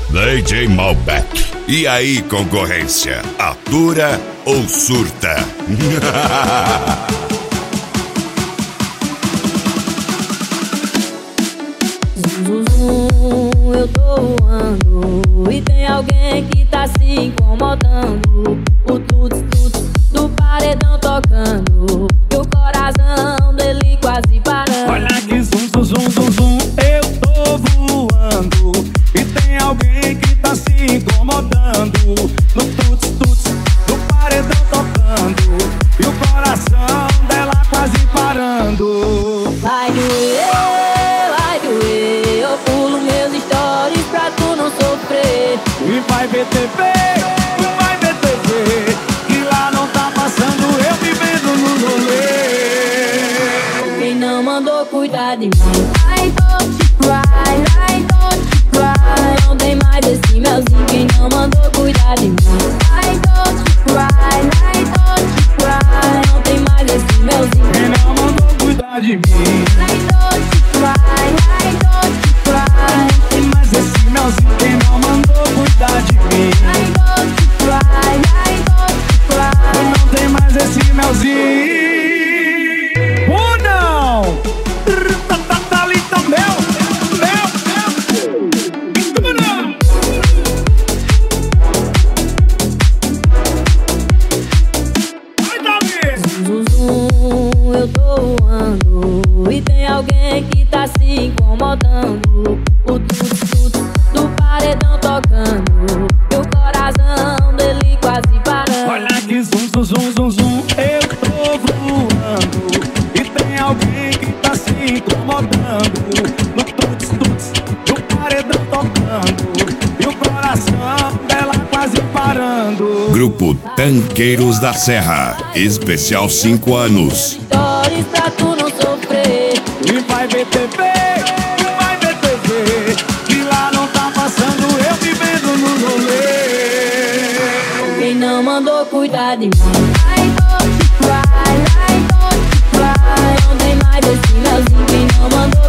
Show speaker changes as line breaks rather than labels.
DJ Malbec. E aí, concorrência, atura ou surta?
Zum, zum, eu tô voando e tem alguém que tá se incomodando. O tuts, tuts do paredão tocando e o coração dele quase parando.
Olha que zum, zum, zum, zum, zum, eu tô voando e tem alguém que tá se incomodando. No tuts, tuts do paredão tocando e o coração dela quase parando.
Vai doer, eu pulo meus stories pra tu não sofrer.
E vai ver TV, vai ver TV, que lá não tá passando eu vivendo no rolê.
Quem não mandou cuidar de mim? I don't cry, I don't cry. Não tem mais esse melzinho. Quem não mandou cuidar de mim? I don't cry, I don't cry. Não tem mais esse melzinho.
Quem não mandou cuidar de mim?
I don't cry, I don't cry.
Não tem mais esse melzinho. Quem não mandou cuidar de mim?
I don't cry, I don't cry.
Não tem mais esse melzinho. Ou não? Thalita, mel. Vai, Davi!
Zum, zum, eu tô voando e tem alguém que tá se incomodando. O tuts, tuts do paredão tocando e o coração dele quase parando.
Olha que zum, zum, zum, zum, zum, eu tô voando e tem alguém que tá se incomodando. No tuts, tuts do paredão tocando e o coração dela quase parando.
Grupo Tanqueiros da Serra, especial 5 anos.
Stories pra tu não sofrer.
E vai ver TV, vai ver TV, que lá não tá passando eu vivendo no rolê.
Quem não mandou cuidar de mim? I don't cry, I don't cry. Não tem mais esse melzinho. Quem não mandou